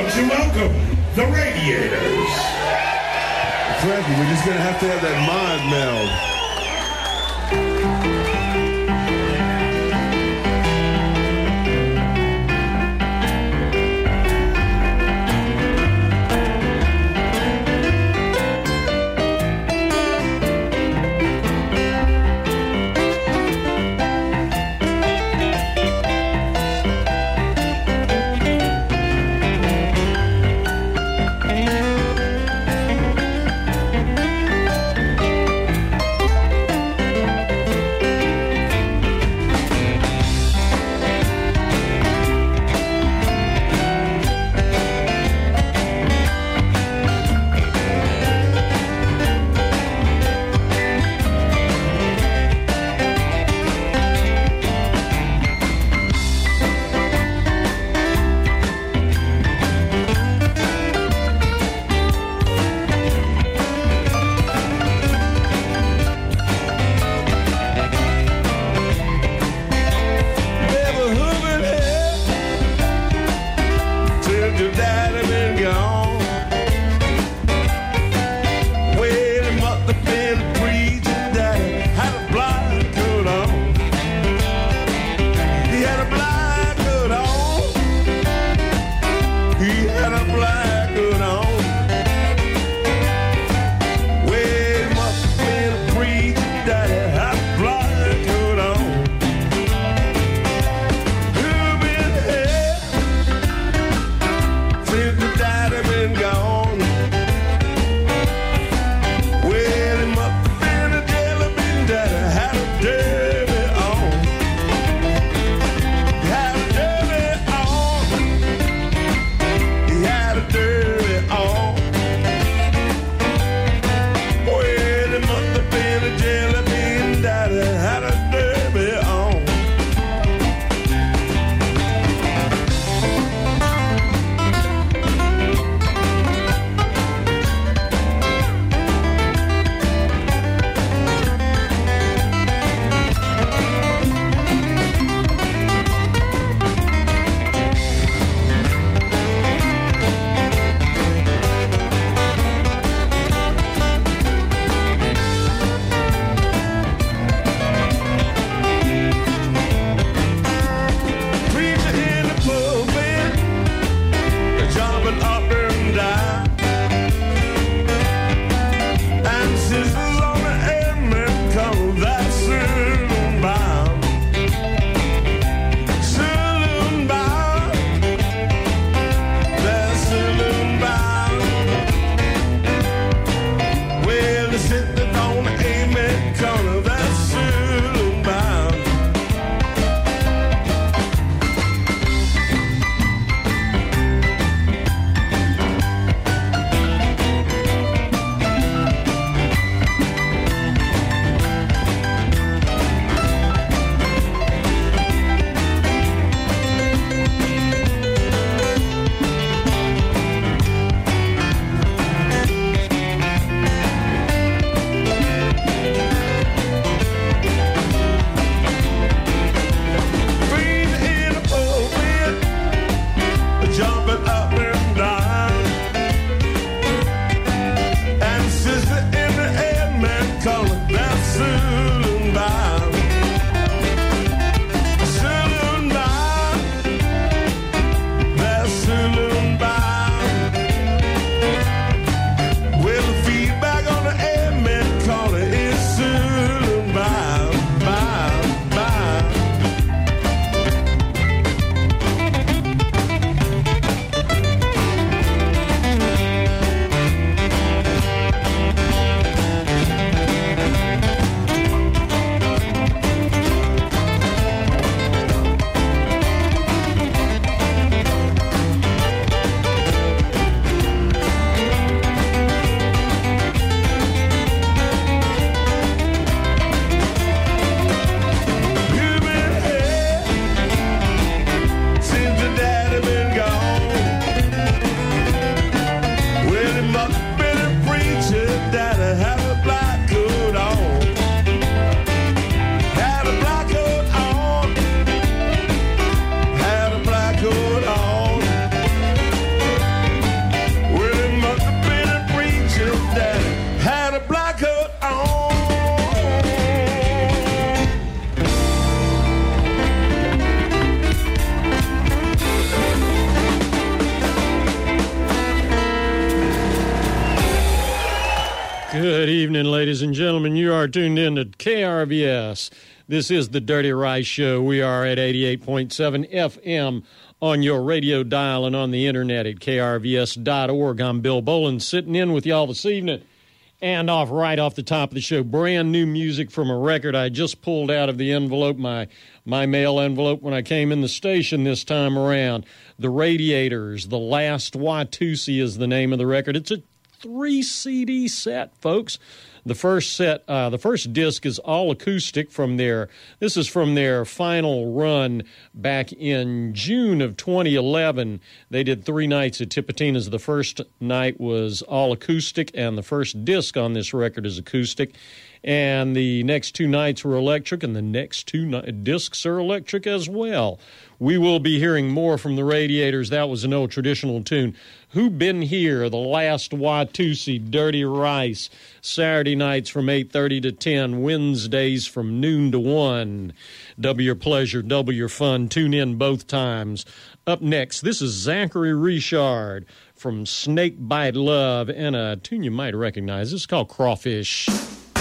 you welcome the Radiators. Frankie, we're just gonna have to have that mind meld. evening, ladies and gentlemen. You are tuned in to KRVS. This is the Dirty Rice Show. We are at 88.7 FM on your radio dial and on the internet at krvs.org. I'm Bill Boland, sitting in with y'all this evening. And right off the top of the show, brand new music from a record I just pulled out of the envelope, my mail envelope when I came in the station this time around. The Radiators, The Last Watusi is the name of the record. It's a 3-CD set, folks. The first disc is all acoustic this is from their final run back in June of 2011. They did 3 nights at Tipitina's. The first night was all acoustic, and the first disc on this record is acoustic. And the next 2 nights were electric, and the next 2 discs are electric as well. We will be hearing more from the Radiators. That was an old traditional tune. Who Been Here? The Last Watusi, Dirty Rice. Saturday nights from 8:30 to 10. Wednesdays from noon to 1. Double your pleasure, double your fun. Tune in both times. Up next, this is Zachary Richard from Snakebite Love and a tune you might recognize. This is called Crawfish.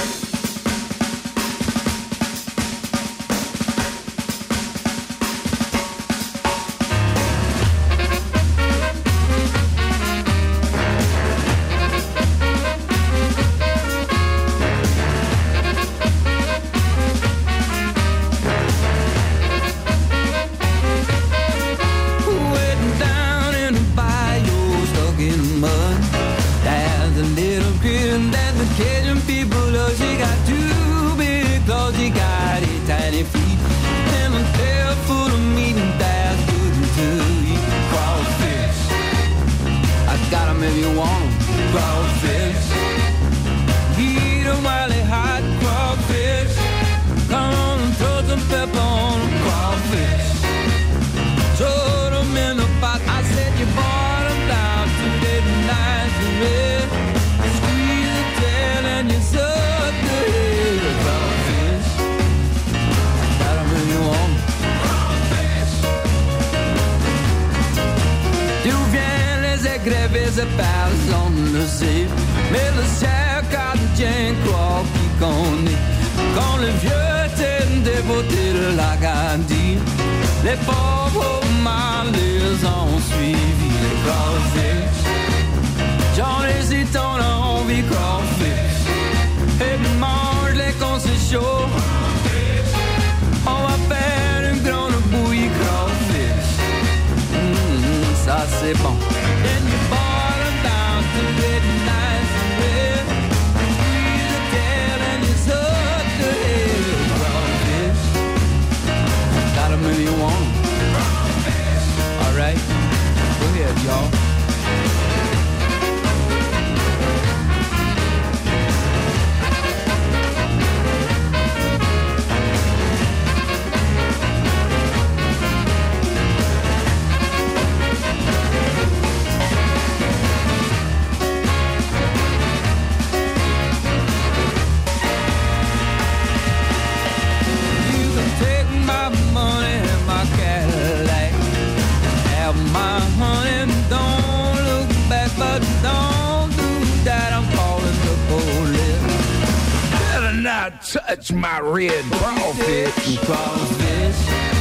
Touch my red crawfish. Crawfish.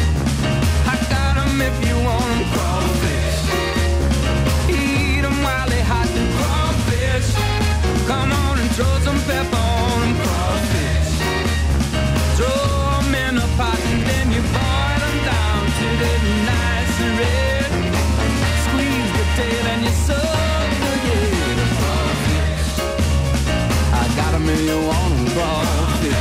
I got 'em if you want 'em. Crawfish. Eat 'em while they hot. And crawfish. Come on and throw some pepper on 'em. Crawfish. Throw 'em in a pot and then you boil 'em down till they're nice and red. Squeeze the tail and you suck the head. Crawfish. I got 'em if you want 'em. Crawfish.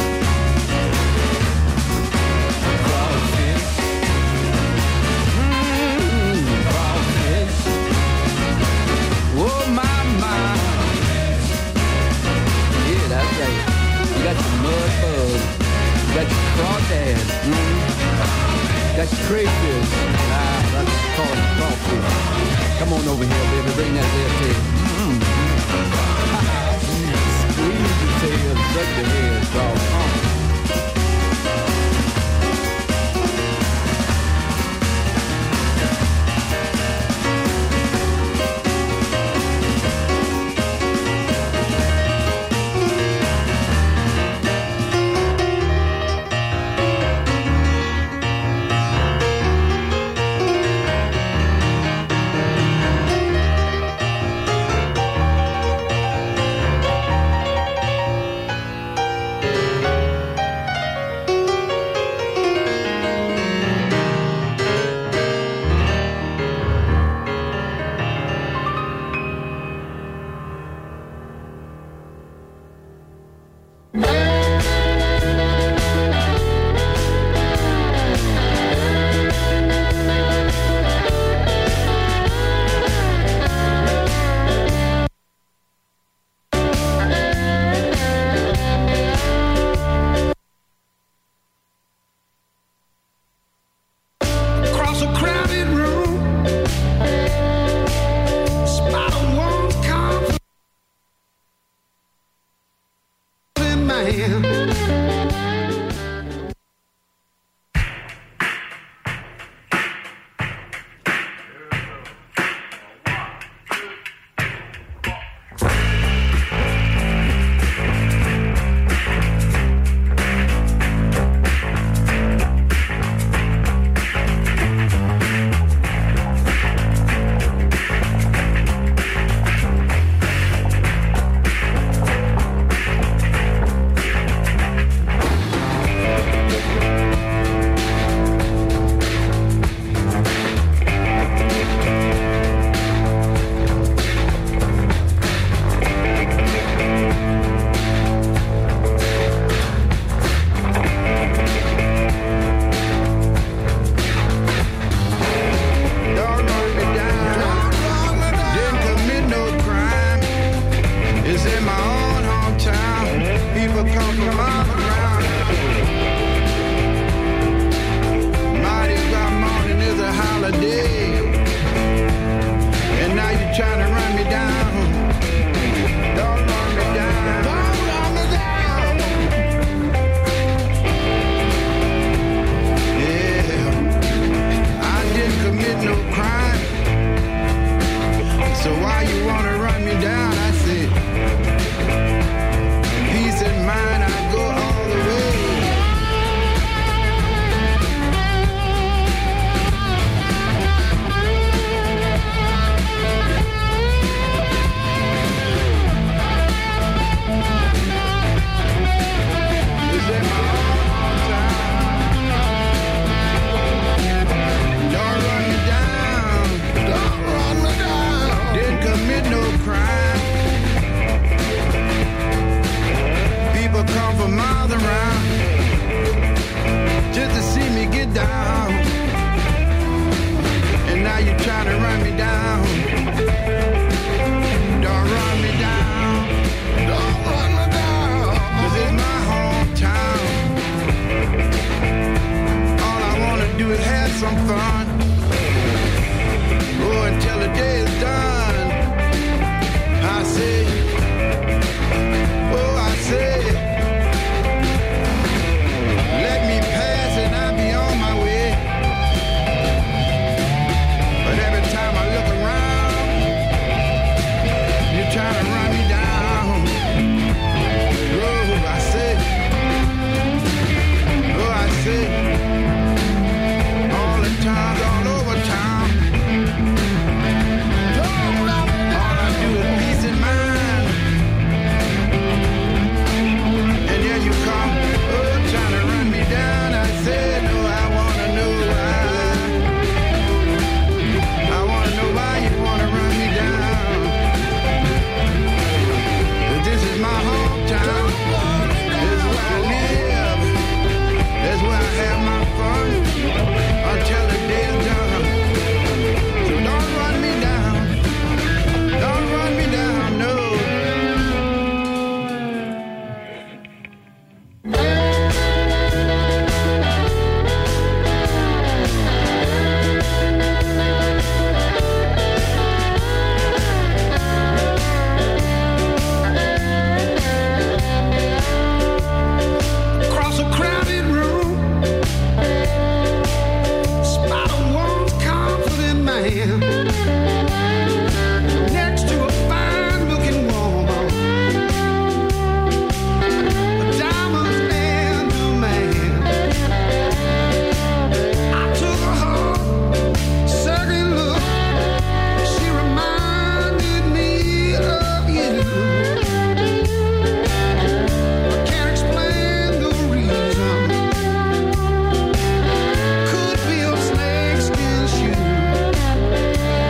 Oh, my. Yeah, that's right. You got your mud bug. You got your crawdad. You got your crayfish. That's called crawfish. Come on over here, baby. Bring that there tail. Squeeze the tail. Suck the head. Crawfish. no crime. So why you wanna run me down? I said, peace and mind, I go all the way. Is that my don't run me down. Don't run me down. Didn't commit no crime. People come from miles around just to see me get down. And now you're trying to run me down. Don't run me down. Don't run me down. 'Cause it's my hometown. All I wanna do is have some fun. Oh, until the day is done. I say, oh, I say, let me pass and I'll be on my way. But every time I look around, you're trying to run me down. Oh, I say, oh, I say, all the times, all over town. All I do is peace and mind. And here you come, oh, trying to run me down. I said, no, I wanna know why. I wanna know why you wanna run me down. But this is my hometown. This is where I live. That's where I have my fun until the day is done. So don't run me down. Don't run me down, no. Across a crowded room, spot a woman's confident man. Next to a fine-looking woman, a diamond and a man. I took her home, second look. She reminded me of you. I can't explain the reason. Could be a snakeskin shoe.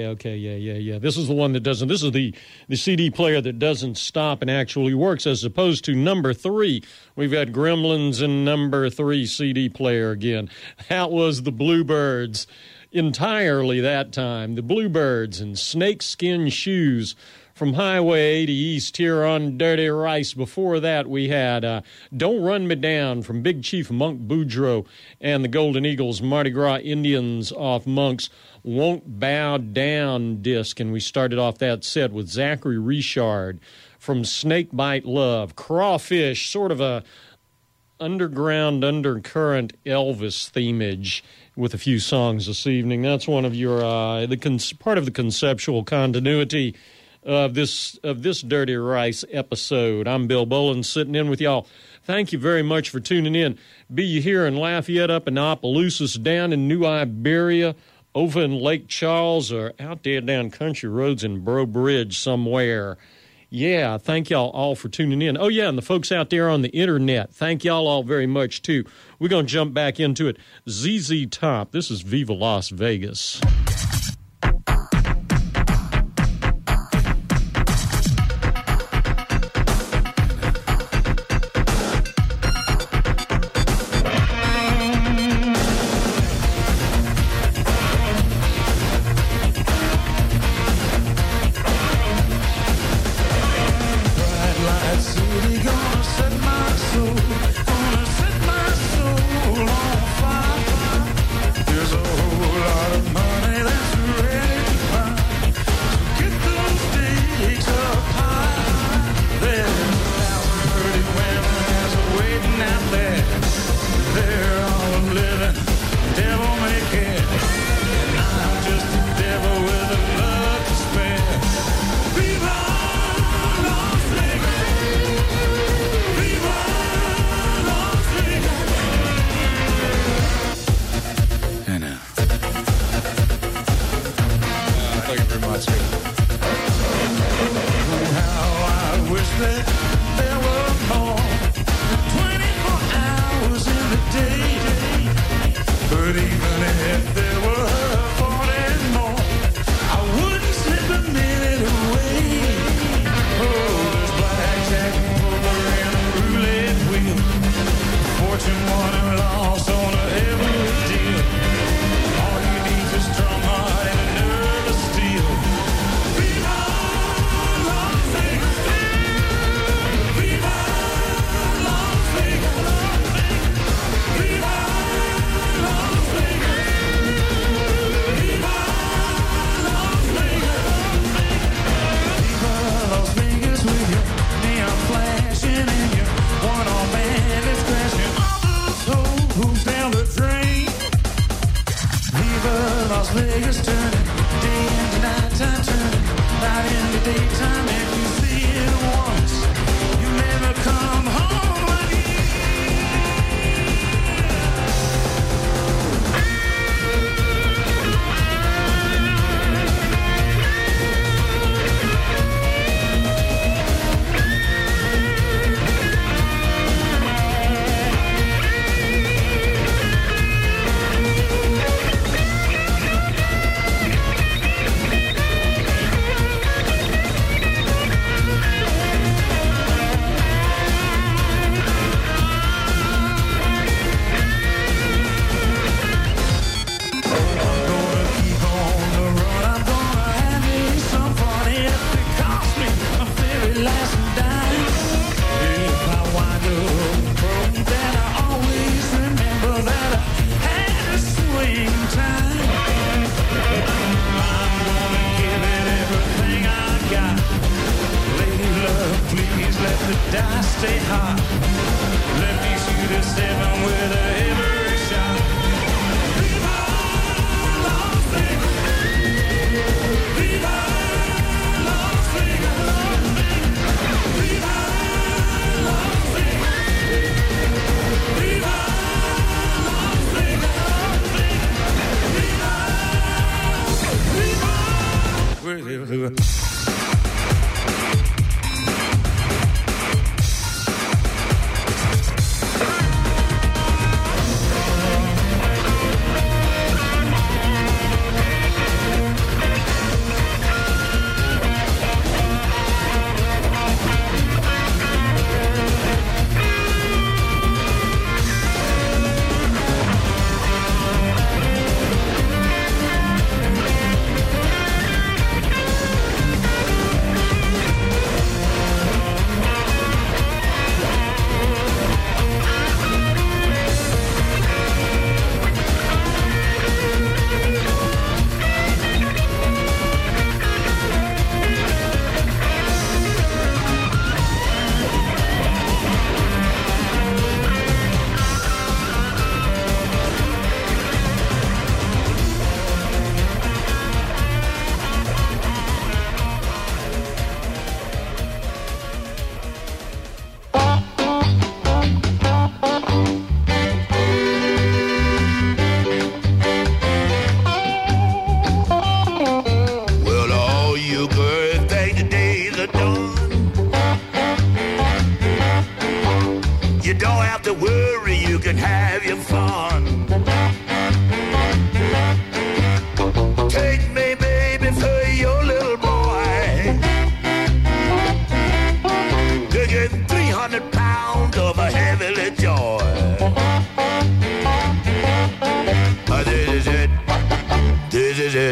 Yeah. This is the one that doesn't. This is the CD player that doesn't stop and actually works, as opposed to number 3. We've got Gremlins and number 3 CD player again. That was the Bluebirds entirely that time. The Bluebirds and Snakeskin Shoes from Highway 80 East here on Dirty Rice. Before that, we had Don't Run Me Down from Big Chief Monk Boudreaux and the Golden Eagles, Mardi Gras Indians off Monk's Won't Bow Down disc. And we started off that set with Zachary Richard from Snakebite Love. Crawfish, sort of a underground, undercurrent Elvis themage with a few songs this evening. That's one of your part of the conceptual continuity of this Dirty Rice episode. I'm Bill Bolin sitting in with y'all. Thank you very much for tuning in. Be you here in Lafayette, up in Opelousas, down in New Iberia, over in Lake Charles, or out there down country roads in Breaux Bridge somewhere. Yeah, thank y'all all for tuning in. Oh, yeah, and the folks out there on the internet, thank y'all all very much, too. We're going to jump back into it. ZZ Top, this is Viva Las Vegas.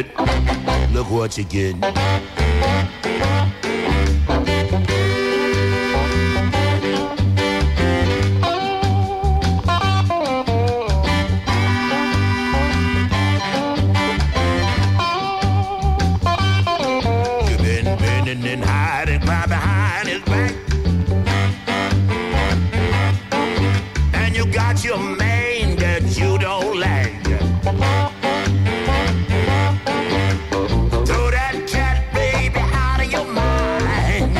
it. Look what you get. You've been bending and hiding right behind his back. And you got your mane that you don't like. Throw that cat baby out of your mind.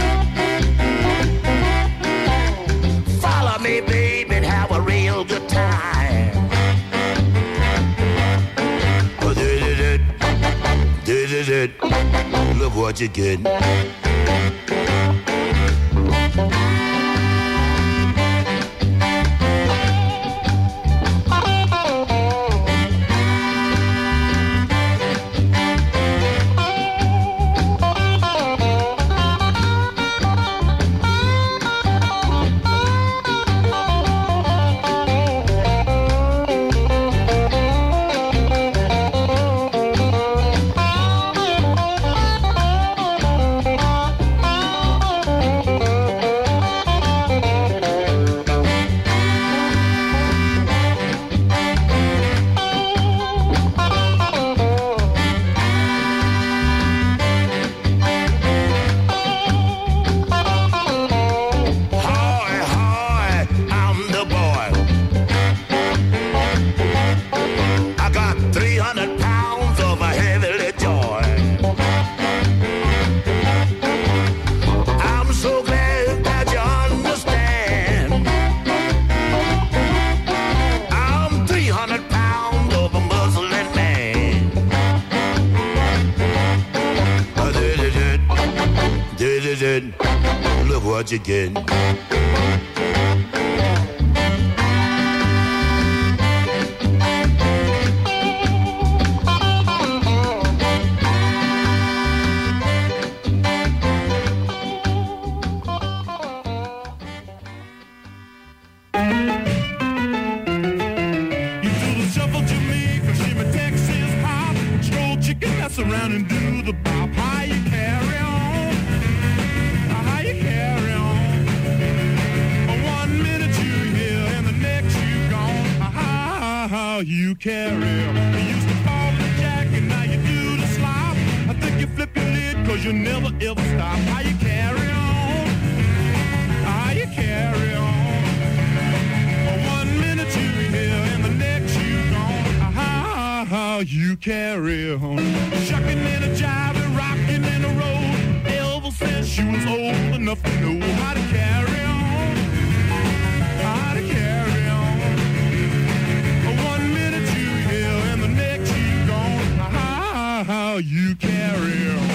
Follow me, baby, and have a real good time. Oh, this is it. Look what you get. Look what you get. Around and do the bop. How you carry on? How you carry on? 1 minute you here and the next you gone. How you carry on? You used to fall the jack and now you do the slop. I think you flip your lid cause you never ever stop. How you carry on? How you carry on? 1 minute you here and the next you gone. How you carry on? Shucking and a jiving, rocking and a roll. Elvis said she was old enough to know how to carry on. How to carry on. 1 minute you here and the next you gone. How you carry on.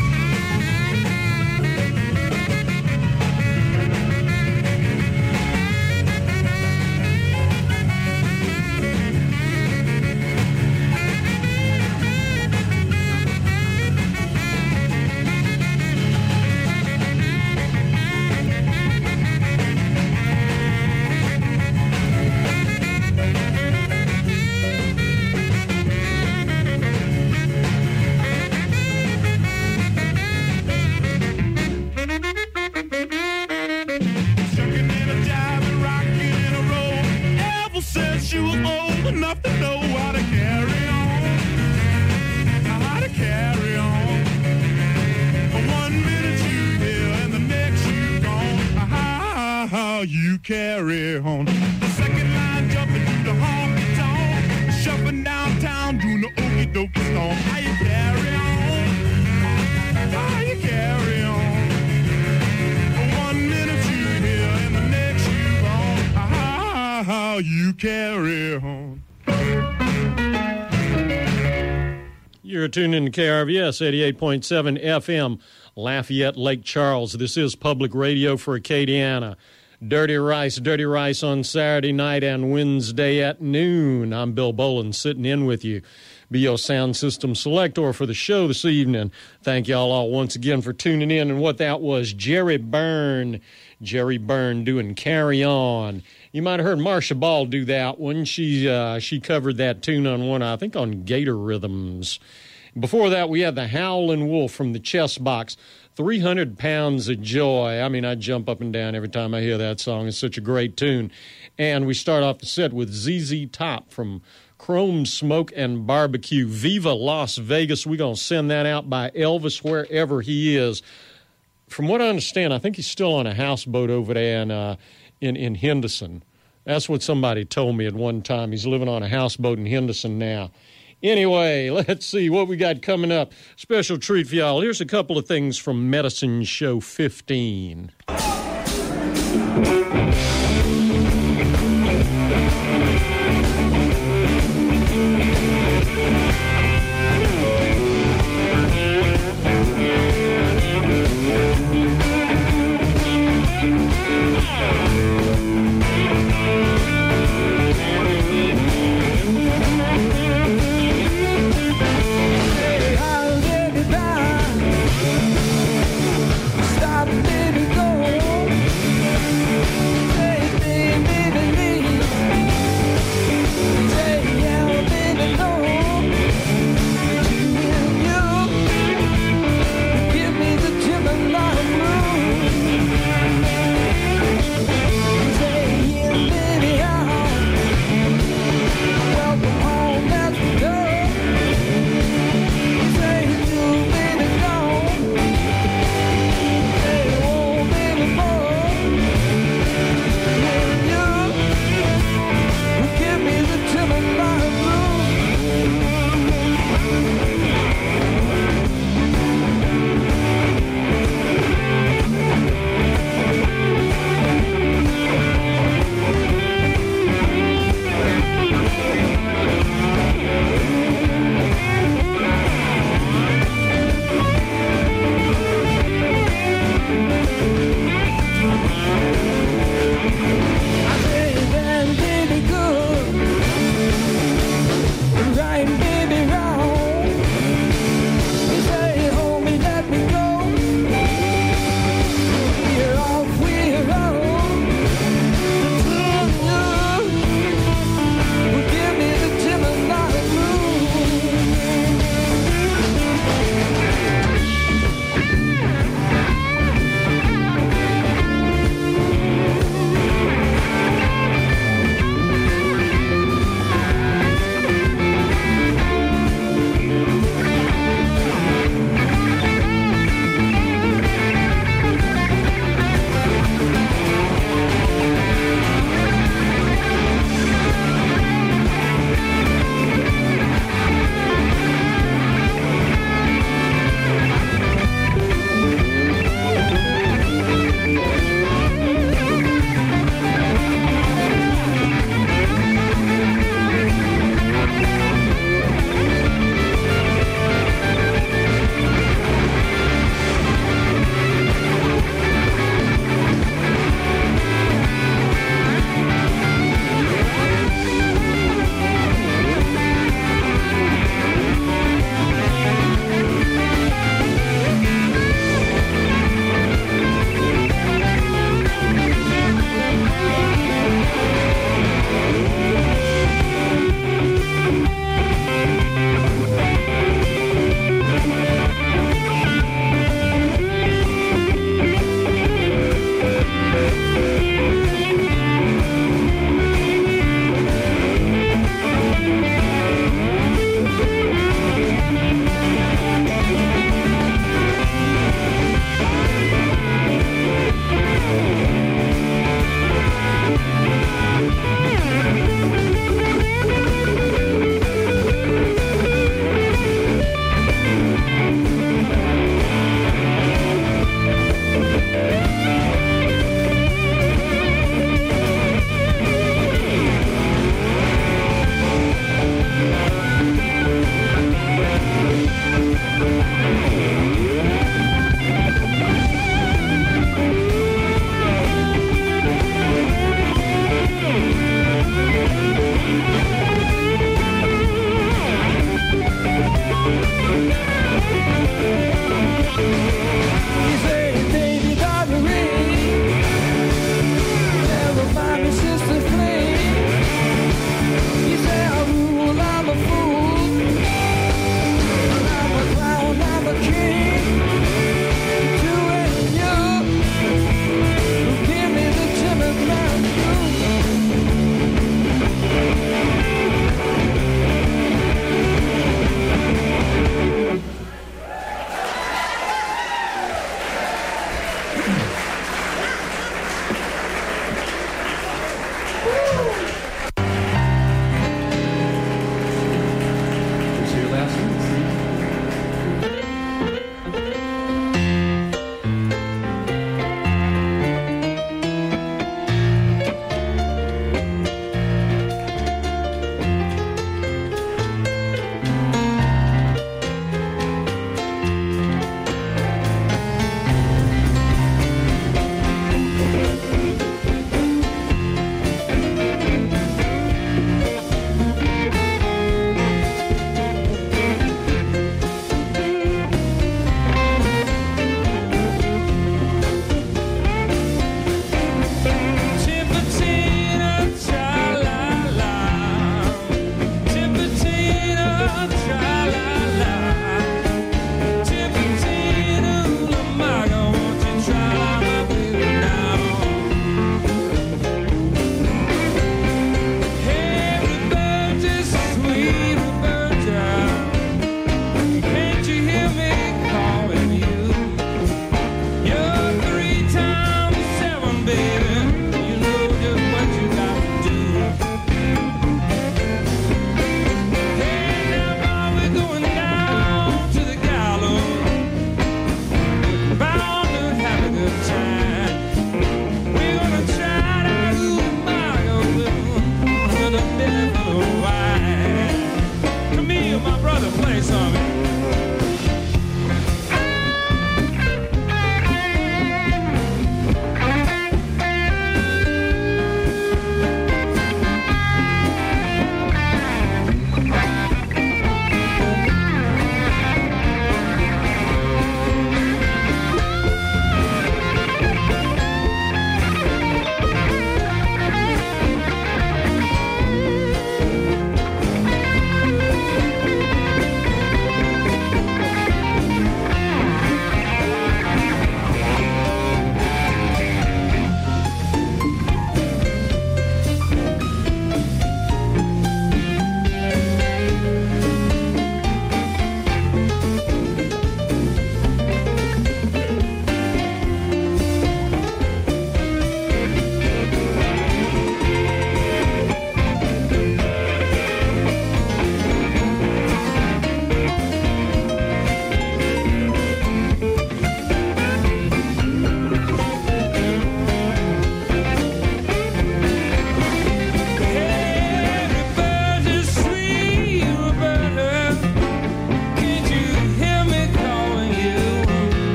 She was old enough to know how to carry on. How to carry on. 1 minute you here and the next you gone. How you carry on. The second line jumping through the honky tonk, shuffling downtown doing the okie dokie stomp. How you carry on. How you carry on. 1 minute you here and the next you gone. How you carry on. You're tuned in to KRVS 88.7 FM, Lafayette, Lake Charles. This is public radio for Acadiana. Dirty Rice on Saturday night and Wednesday at noon. I'm Bill Boland sitting in with you. Be your sound system selector for the show this evening. Thank y'all all once again for tuning in. And what that was, Jerry Byrne doing Carry On. You might have heard Marsha Ball do that one. She covered that tune on one, I think on Gator Rhythms. Before that, we had the Howlin' Wolf from the Chess Box, 300 Pounds of Joy. I mean, I jump up and down every time I hear that song. It's such a great tune. And we start off the set with ZZ Top from Chrome Smoke and Barbecue, Viva Las Vegas. We're going to send that out by Elvis wherever he is. From what I understand, I think he's still on a houseboat over there in Henderson. That's what somebody told me at one time. He's living on a houseboat in Henderson now. Anyway, let's see what we got coming up. Special treat for y'all. Here's a couple of things from Medicine Show 15. Stop, baby, go.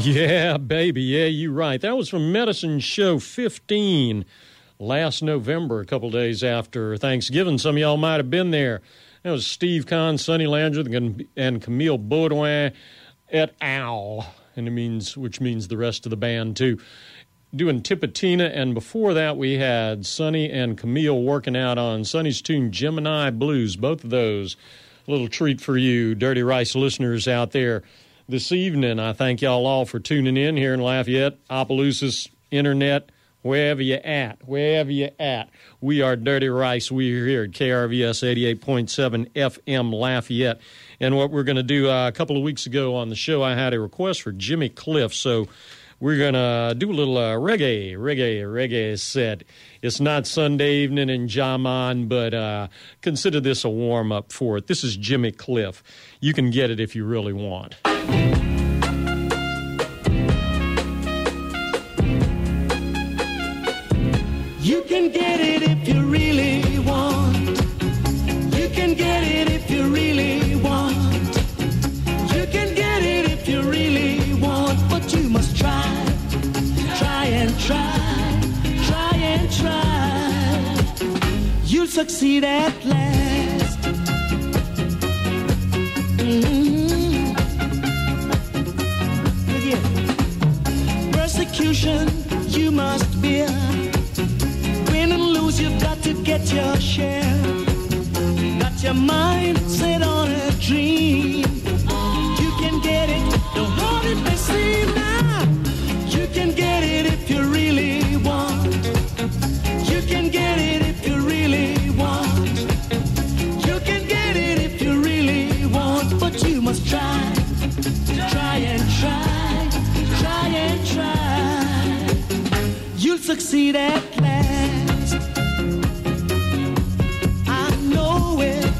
Yeah, baby. Yeah, you're right. That was from Medicine Show 15 last November, a couple days after Thanksgiving. Some of y'all might have been there. That was Steve Kahn, Sonny Landreth, and Camille Baudouin et al., which means the rest of the band, too, doing Tipatina. And before that, we had Sonny and Camille working out on Sonny's tune Gemini Blues. Both of those, a little treat for you, Dirty Rice listeners out there this evening. I thank y'all all for tuning in here in Lafayette, Opelousas, Internet, wherever you're at. We are Dirty Rice. We are here at KRVS 88.7 FM Lafayette. And what we're going to do, a couple of weeks ago on the show, I had a request for Jimmy Cliff, so we're going to do a little reggae set. It's not Sunday evening in Jaman, but consider this a warm-up for it. This is Jimmy Cliff. You can get it if you really want. You can get it if you really want. You can get it if you really want. You can get it if you really want, but you must try and try. You'll succeed at last. Persecution you must bear. Win and lose, you've got to get your share. Got your mind set on a dream. You can get it, no harder it may seem now. You can get it if you really want. You can get it if you really want. You can get it if you really want, but you must try and try. You'll succeed at last. I know it.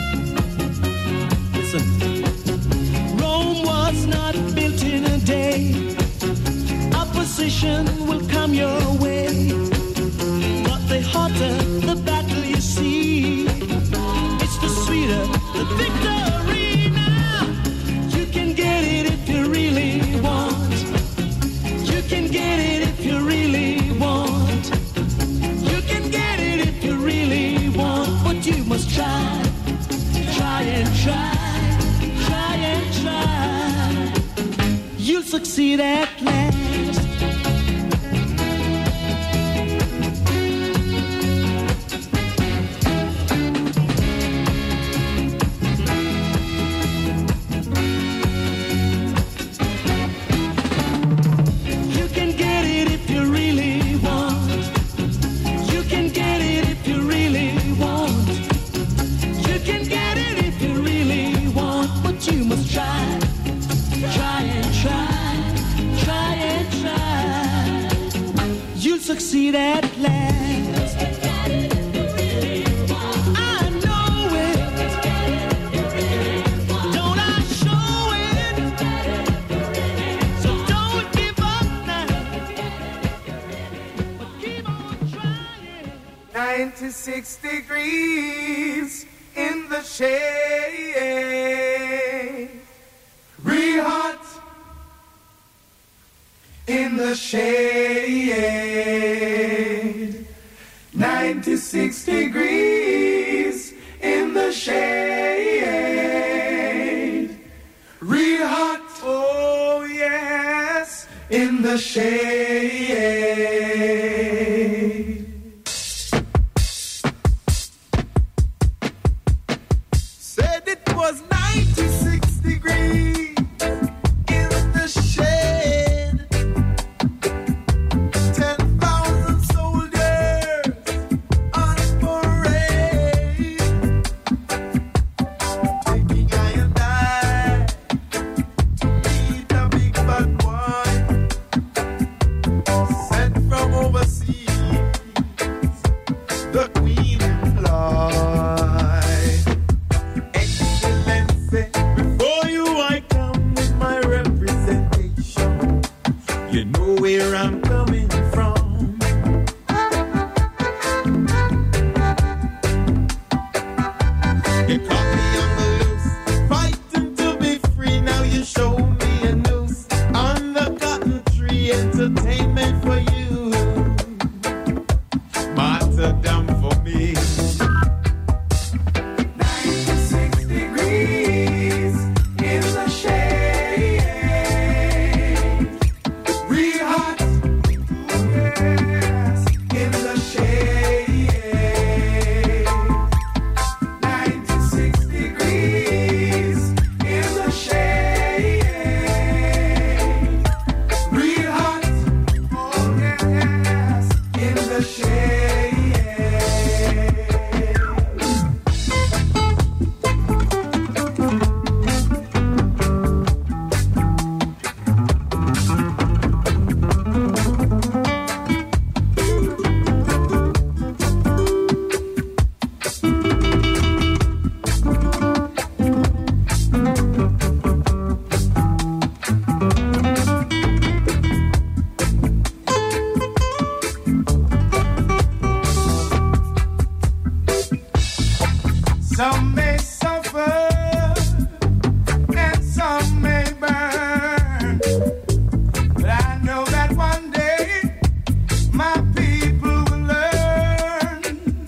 Listen, Rome was not built in a day. Opposition will come your way, but the hotter the battle you see, it's the sweeter the victory. Now you can get it if you really want. You can get it if you really want. You can get it if you really want, but you must try and try. You'll succeed at last. Succeed at last. I know it. Don't I show it? So don't give up now, but keep on trying. 96 degrees in the shade. Real hot in the shade. 96 degrees in the shade. Real hot, oh yes, in the shade. Said it was 96 degrees. Before you I Some may suffer and some may burn, but I know that one day my people will learn.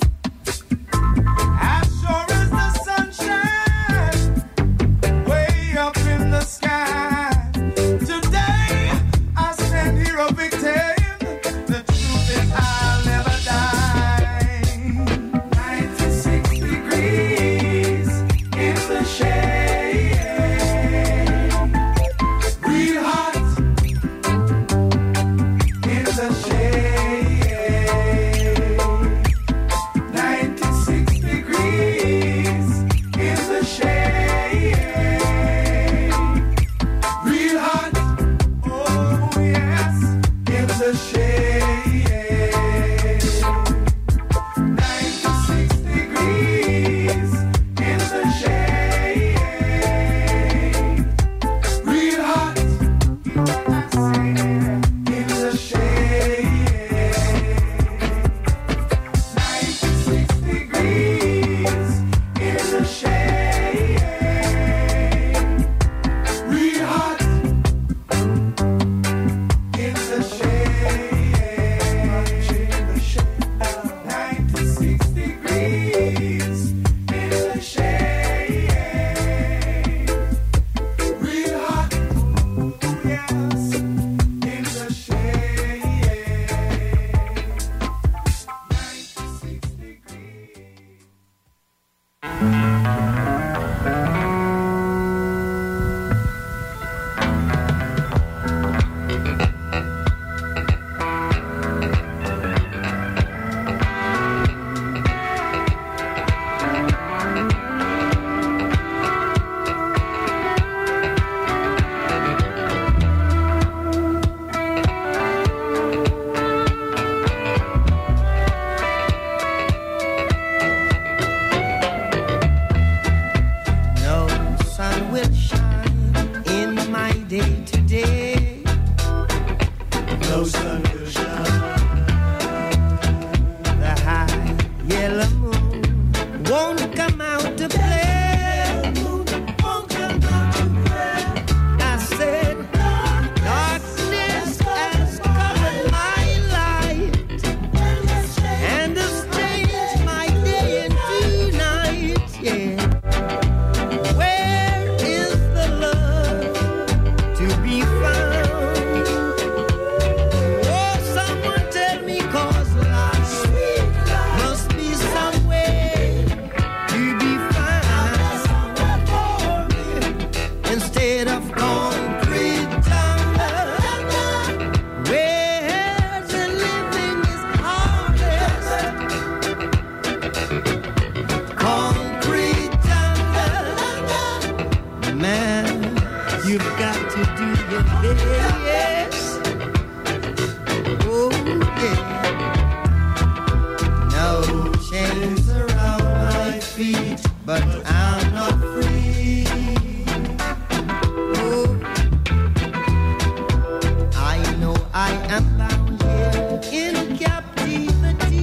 As sure as the sunshine way up in the sky, today I stand here a victim. The truth is I'll never die. 96 degrees in the shade, real hot in the shade. 96 degrees in the shade, real hot. Oh yes, in the shade. 96 degrees in the shade, real hot. I say in the shade. 96 degrees in the shade, real hot in the shade. 96 degrees in the shade, real hot. Yes, in the shade. 96 degrees. No sun will shine in my day today. No sun will shine. The high yellow moon won't come out to play. I said, darkness has covered my light and has changed my day into night. Yeah. Where is the love to be found? Oh, someone tell me, 'cause life must be somewhere to be found. Instead of concrete jungle, where the living is hardest. Concrete jungle, man, you've got to do your best. Oh yeah. No chains around my feet, but I'm not free. Oh, I know I am bound here in captivity.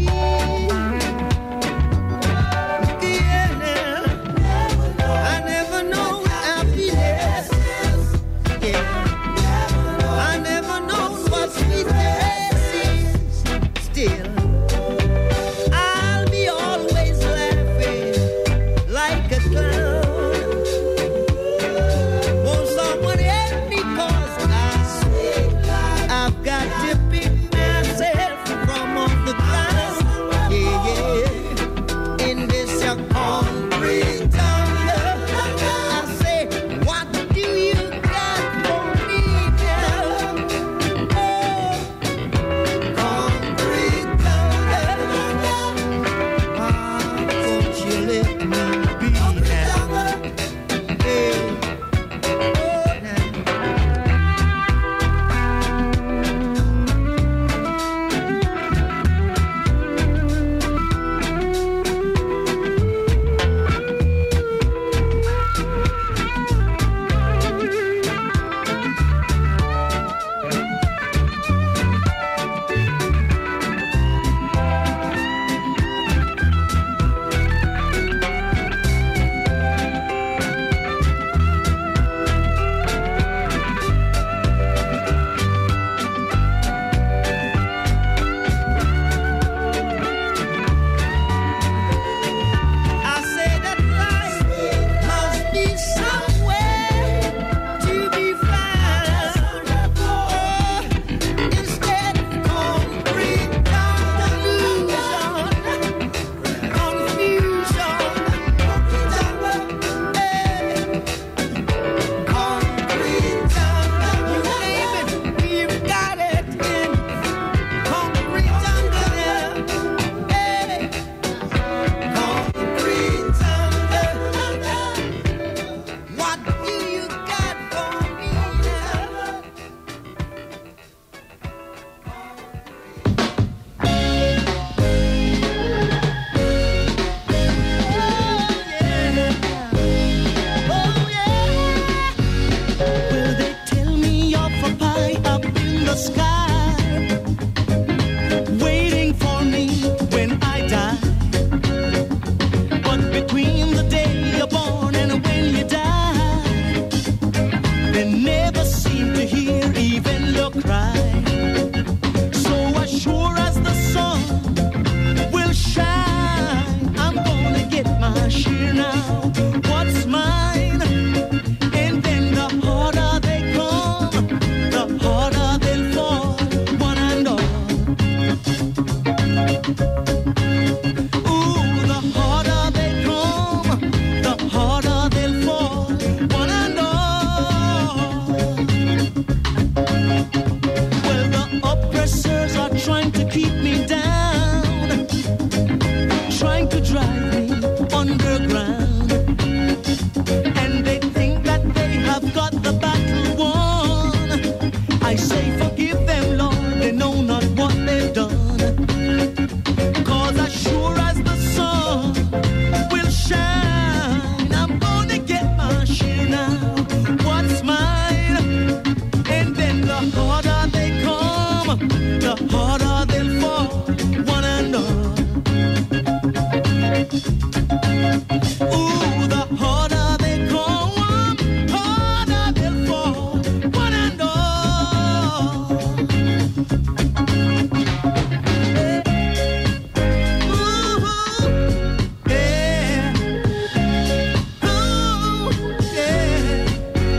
Yeah, I never know happiness. Yeah, I never know what sweetness is. Still, I'll be always laughing like a clown. Won't someone help me, 'cause I've got to pick myself from off the ground. Yeah, yeah. In this concrete jungle, I say, what do you got for me now? Oh, concrete jungle, why won't you let me be now? Hey, oh, now. Ooh, the harder they come, harder they'll fall, one and all. Ooh, yeah. Ooh, yeah.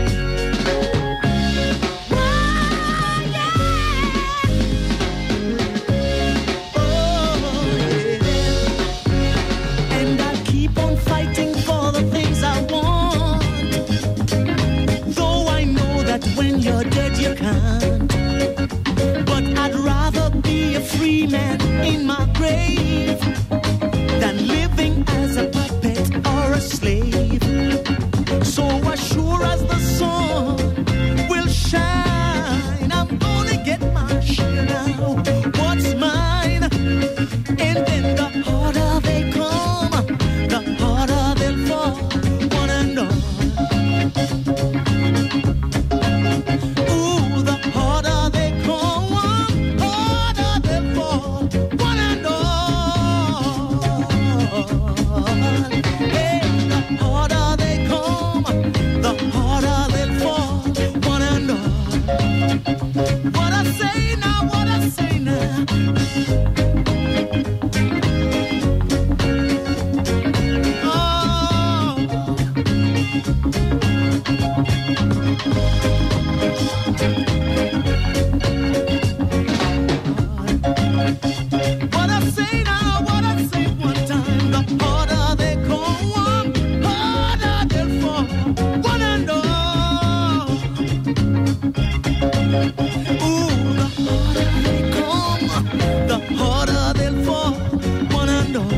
And I keep on fighting for the things I want, though I know that when you're dead you can't. But I'd rather be a free man in my grave than living as a puppet or a slave. So as sure as the sun will shine, I'm gonna get my share now. What's mine? And then the harder they come, the harder they'll fall, one and all. Ooh, the harder they come, harder they'll fall, one and all. Hey, the harder they come, the harder they'll fall, one and all. What I say now, what I say now. What I say now, what I say one time, the harder they come, harder they'll fall, one and all. Ooh, the harder they come, the harder they'll fall, one and all.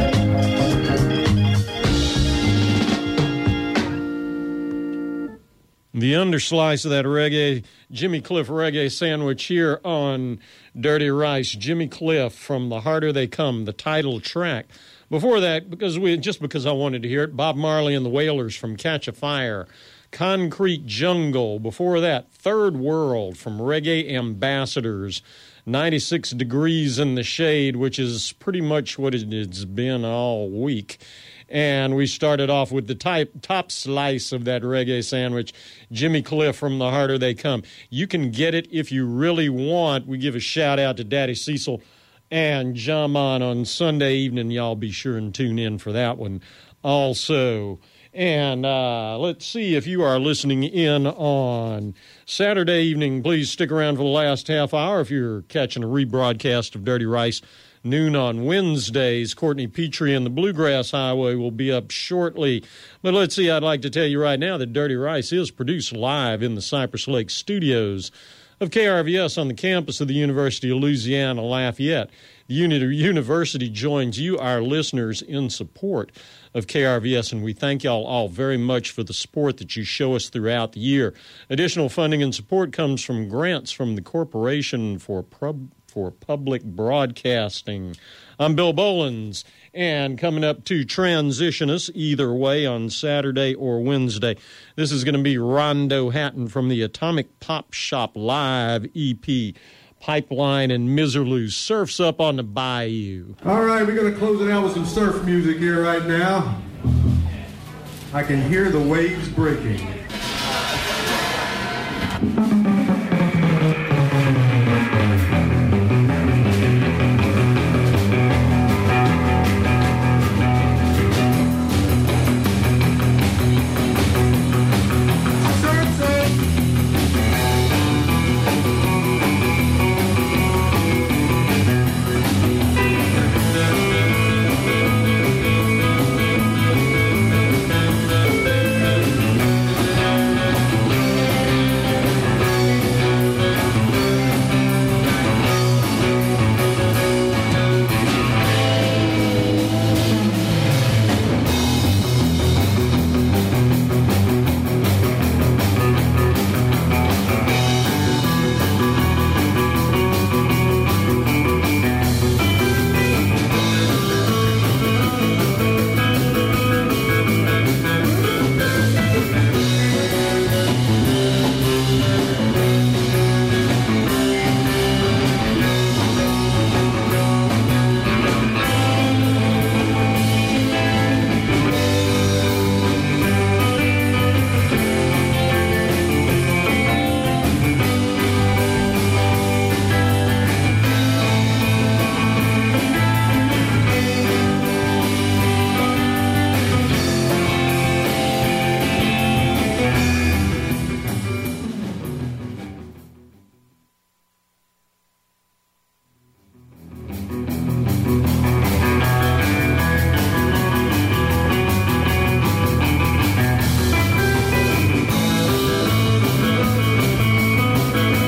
The underslice of that reggae, Jimmy Cliff reggae sandwich here on Dirty Rice. Jimmy Cliff from The Harder They Come, the title track. Before that, because I wanted to hear it, Bob Marley and the Wailers from Catch a Fire. Concrete Jungle. Before that, Third World from Reggae Ambassadors. 96 Degrees in the Shade, which is pretty much what it's been all week. And we started off with the top slice of that reggae sandwich, Jimmy Cliff from The Harder They Come. You can get it if you really want. We give a shout-out to Daddy Cecil and Jaman on Sunday evening. Y'all be sure and tune in for that one also. And let's see, if you are listening in on Saturday evening, please stick around for the last half hour. If you're catching a rebroadcast of Dirty Rice, noon on Wednesdays. Courtney Petrie and the Bluegrass Highway will be up shortly. But let's see, I'd like to tell you right now that Dirty Rice is produced live in the Cypress Lake studios of KRVS on the campus of the University of Louisiana Lafayette. The university joins you, our listeners, in support of KRVS, and we thank y'all all very much for the support that you show us throughout the year. Additional funding and support comes from grants from the Corporation for Public Broadcasting. I'm Bill Bolins, and coming up to transition us either way on Saturday or Wednesday, this is going to be Rondo Hatton from the Atomic Pop Shop Live EP, Pipeline and Miserlou, Surfs Up on the Bayou. All right, we're going to close it out with some surf music here right now. I can hear the waves breaking.